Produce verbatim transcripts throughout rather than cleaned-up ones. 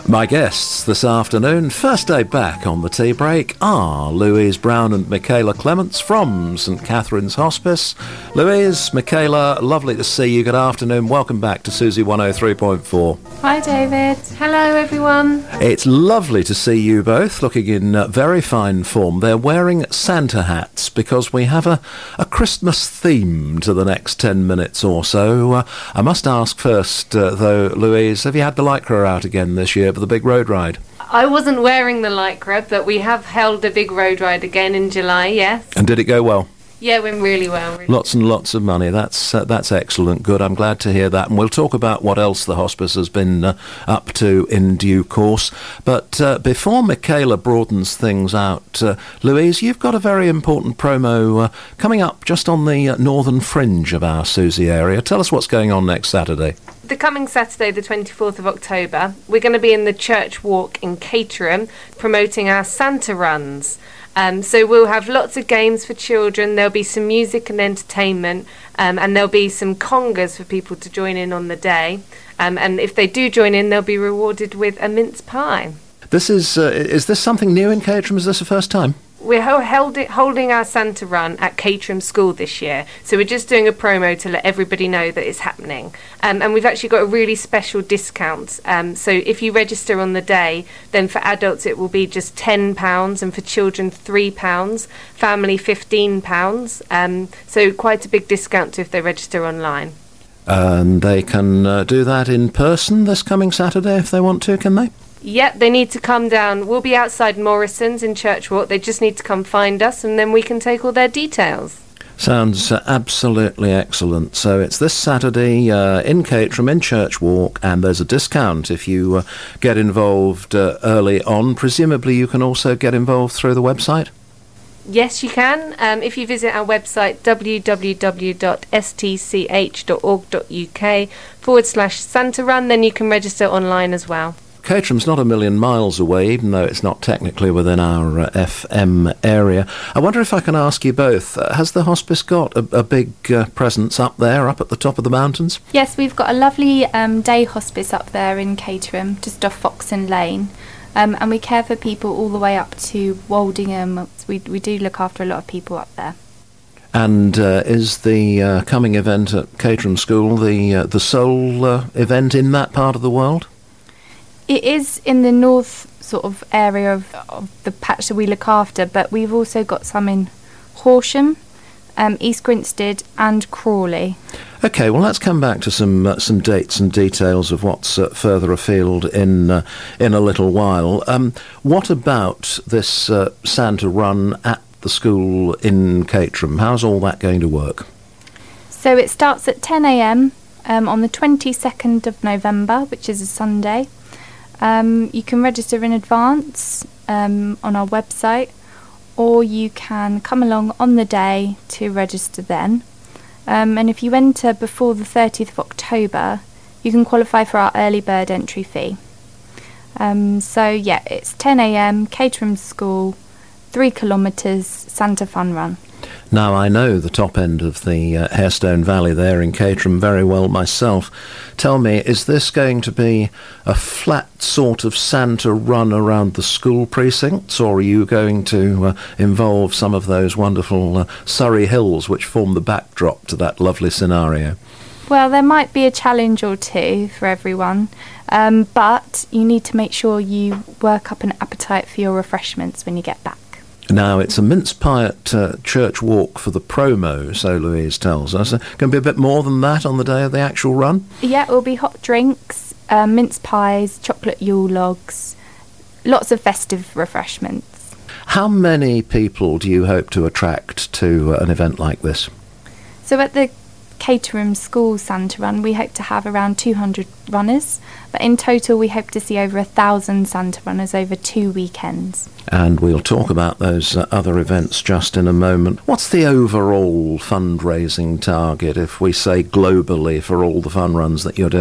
My guests this afternoon, first day back on the tea break, are Louise Brown and Michaela Clements from St Catherine's Hospice. Louise, Michaela, lovely to see you. Good afternoon. Welcome back to Susie one oh three point four. Hi, David. Hello, everyone. It's lovely to see you both looking in uh, very fine form. They're wearing Santa hats because we have a, a Christmas theme to the next ten minutes or so. Uh, I must ask first, uh, though, Louise, have you had the Lycra out again this year for the big road ride? I wasn't wearing the Lycra, but we have held a big road ride again in July, yes. And did it go well? Yeah, it went really well. Really. Lots and lots of money. That's uh, that's excellent. Good. I'm glad to hear that. And we'll talk about what else the hospice has been uh, up to in due course. But uh, before Michaela broadens things out, uh, Louise, you've got a very important promo uh, coming up just on the uh, northern fringe of our Susie area. Tell us what's going on next Saturday. The coming Saturday, the twenty-fourth of October, we're going to be in the Church Walk in Caterham promoting our Santa runs. Um, so we'll have lots of games for children, there'll be some music and entertainment, um, and there'll be some congas for people to join in on the day. Um, and if they do join in, they'll be rewarded with a mince pie. This is, uh, is this something new in Caterham? Is this the first time? We're ho- held it, holding our Santa run at Caterham School this year, so we're just doing a promo to let everybody know that it's happening. Um, and we've actually got a really special discount. Um, so if you register on the day, then for adults it will be just ten pounds, and for children three pounds, family fifteen pounds. Um, so quite a big discount if they register online. And they can uh, do that in person this coming Saturday if they want to, can they? Yep, they need to come down. We'll be outside Morrison's in Church Walk. They just need to come find us, and then we can take all their details. Sounds uh, absolutely excellent. So it's this Saturday uh, in Caterham, in Church Walk, and there's a discount if you uh, get involved uh, early on. Presumably you can also get involved through the website? Yes, you can. Um, if you visit our website, w w w dot s t c h dot org dot u k forward slash Santa Run, then you can register online as well. Caterham's not a million miles away, even though it's not technically within our uh, F M area. I wonder if I can ask you both, uh, has the hospice got a, a big uh, presence up there, up at the top of the mountains? Yes, we've got a lovely um, day hospice up there in Caterham, just off Foxen Lane. Um, and we care for people all the way up to Woldingham. We, we do look after a lot of people up there. And uh, is the uh, coming event at Caterham School the, uh, the sole uh, event in that part of the world? It is in the north sort of area of, of the patch that we look after, but we've also got some in Horsham, um, East Grinstead and Crawley. OK, well, let's come back to some uh, some dates and details of what's uh, further afield in uh, in a little while. Um, what about this uh, Santa run at the school in Caterham? How's all that going to work? So it starts at ten a m um, on the twenty-second of November, which is a Sunday. Um, you can register in advance um, on our website, or you can come along on the day to register then. Um, and if you enter before the thirtieth of October, you can qualify for our early bird entry fee. Um, so yeah, it's ten a m, Caterham School, three kilometres, Santa Fun Run. Now, I know the top end of the uh, Hairstone Valley there in Caterham very well myself. Tell me, is this going to be a flat sort of Santa run around the school precincts, or are you going to uh, involve some of those wonderful uh, Surrey Hills which form the backdrop to that lovely scenario? Well, there might be a challenge or two for everyone, um, but you need to make sure you work up an appetite for your refreshments when you get back. Now, it's a mince pie at uh, Church Walk for the promo, so Louise tells us. Uh, can it be a bit more than that on the day of the actual run? Yeah, it will be hot drinks, uh, mince pies, chocolate Yule logs, lots of festive refreshments. How many people do you hope to attract to uh, an event like this? So at the Caterham School Santa Run, we hope to have around two hundred runners, but in total we hope to see over a thousand Santa runners over two weekends. And we'll talk about those uh, other events just in a moment. What's the overall fundraising target, if we say globally, for all the fun runs that you're doing?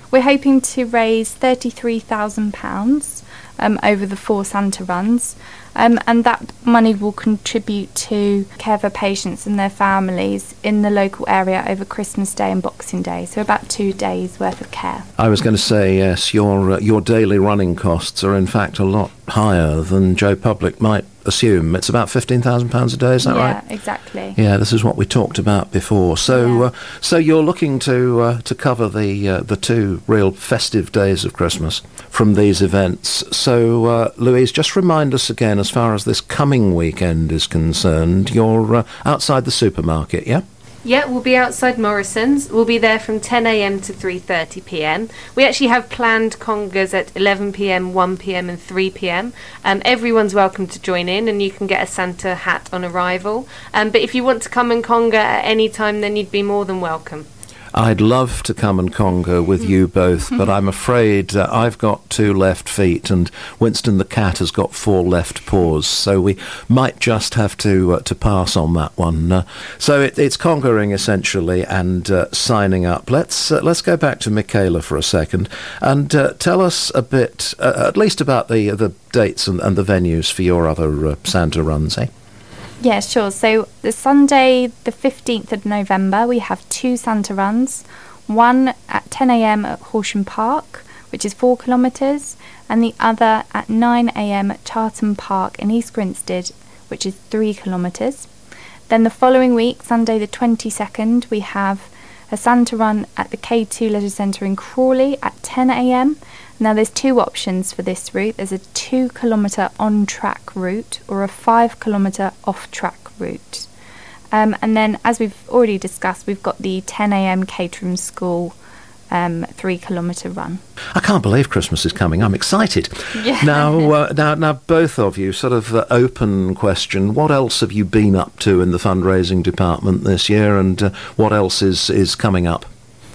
We're hoping to raise thirty-three thousand pounds um, over the four Santa runs, um, and that money will contribute to care for patients and their families in the local area over Christmas Day and Boxing Day, so about two days worth of care. I was going to say, yes, your uh, your daily running costs are in fact a lot higher than Joe Public might assume. It's about fifteen thousand pounds a day, is that yeah, right? Yeah, exactly. Yeah, this is what we talked about before. So Yeah. uh, so you're looking to uh, to cover the uh, the two real festive days of Christmas from these events. So uh, Louise, just remind us again, as far as this coming weekend is concerned, you're uh, outside the supermarket, yeah? Yeah, we'll be outside Morrison's. We'll be there from ten a.m. to three thirty p.m. We actually have planned congas at eleven p.m, one p.m, and three p.m. Um, everyone's welcome to join in, and you can get a Santa hat on arrival. Um, but if you want to come and conga at any time, then you'd be more than welcome. I'd love to come and conga with you both, but I'm afraid uh, I've got two left feet and Winston the cat has got four left paws, so we might just have to uh, to pass on that one. Uh, so it, it's conquering essentially and uh, signing up. Let's uh, let's go back to Michaela for a second and uh, tell us a bit, uh, at least about the the dates and, and the venues for your other uh, Santa runs, eh? Yeah, sure. So the Sunday, the fifteenth of November, we have two Santa runs. One at ten a.m. at Horsham Park, which is four kilometres, and the other at nine a.m. at Charlton Park in East Grinstead, which is three kilometres. Then the following week, Sunday the twenty-second, we have a Santa run at the K two Leisure Centre in Crawley at ten a.m. Now there's two options for this route. There's a two kilometre on-track route or a five kilometre off-track route. Um, and then, as we've already discussed, we've got the ten a.m. Caterham School um, three kilometre run. I can't believe Christmas is coming. I'm excited. Yeah. Now, uh, now, now, both of you, sort of uh, open question. What else have you been up to in the fundraising department this year, and uh, what else is is coming up?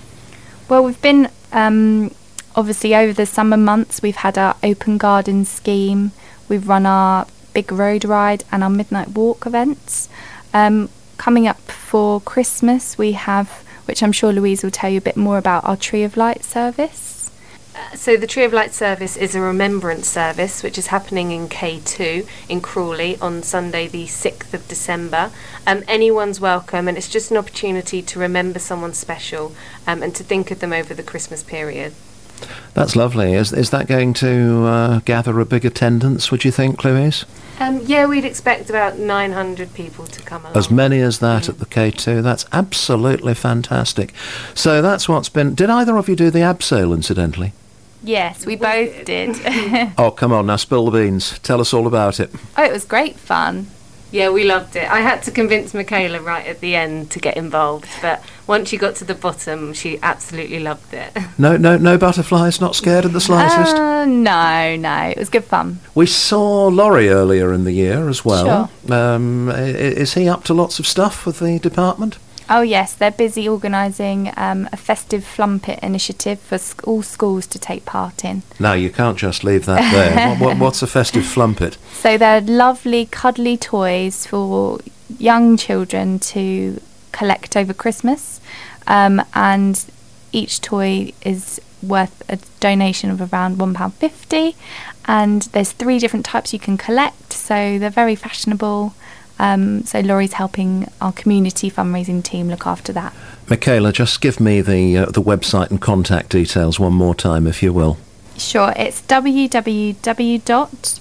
Well, we've been um, obviously over the summer months. We've had our open garden scheme. We've run our big road ride and our midnight walk events. Um, coming up for Christmas, we have, which I'm sure Louise will tell you a bit more about, our Tree of Light service. Uh, so the Tree of Light service is a remembrance service which is happening in K two in Crawley on Sunday the sixth of December. Um, anyone's welcome, and it's just an opportunity to remember someone special um, and to think of them over the Christmas period. That's lovely. Is is that going to uh, gather a big attendance, would you think, Louise? Um, yeah, we'd expect about nine hundred people to come along. As many as that Mm. at the K two? That's absolutely fantastic. So that's what's been... Did either of you do the abseil, incidentally? Yes, we both did. Oh, come on, now spill the beans. Tell us all about it. Oh, it was great fun. Yeah, we loved it. I had to convince Michaela right at the end to get involved, but once you got to the bottom, she absolutely loved it. No, no, no butterflies, not scared in the slightest? Uh, no, no, it was good fun. We saw Laurie earlier in the year as well. Sure. Um, i- is he up to lots of stuff with the department? Oh yes, they're busy organising um, a festive Flumpit initiative for sc- all schools to take part in. No, you can't just leave that there. what, what, what's a festive flumpet? So they're lovely, cuddly toys for young children to collect over Christmas, um, and each toy is worth a donation of around one pound fifty, and there's three different types you can collect, so they're very fashionable. Um, so Laurie's helping our community fundraising team look after that. Michaela, just give me the uh, the website and contact details one more time, if you will. Sure, it's w w w dot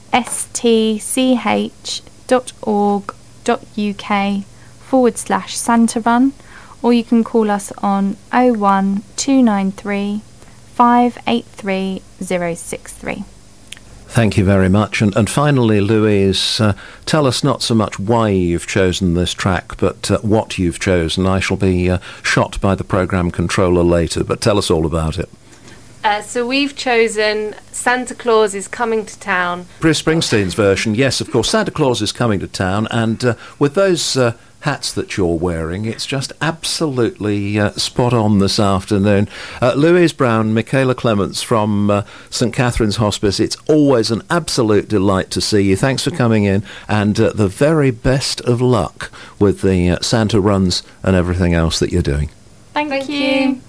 s t c h dot org dot u k forward slash Santa Run, or you can call us on oh one two nine three five eight three oh six three. Thank you very much. And, and finally, Louise, uh, tell us not so much why you've chosen this track, but uh, what you've chosen. I shall be uh, shot by the programme controller later, but tell us all about it. Uh, so we've chosen Santa Claus is Coming to Town. Bruce Springsteen's version, yes, of course. Santa Claus is coming to town, and uh, with those uh, hats that you're wearing, it's just absolutely uh, spot on this afternoon. Uh, Louise Brown, Michaela Clements from uh, St Catherine's Hospice, it's always an absolute delight to see you. Thanks for coming in, and uh, the very best of luck with the uh, Santa runs and everything else that you're doing. Thank, Thank you. you.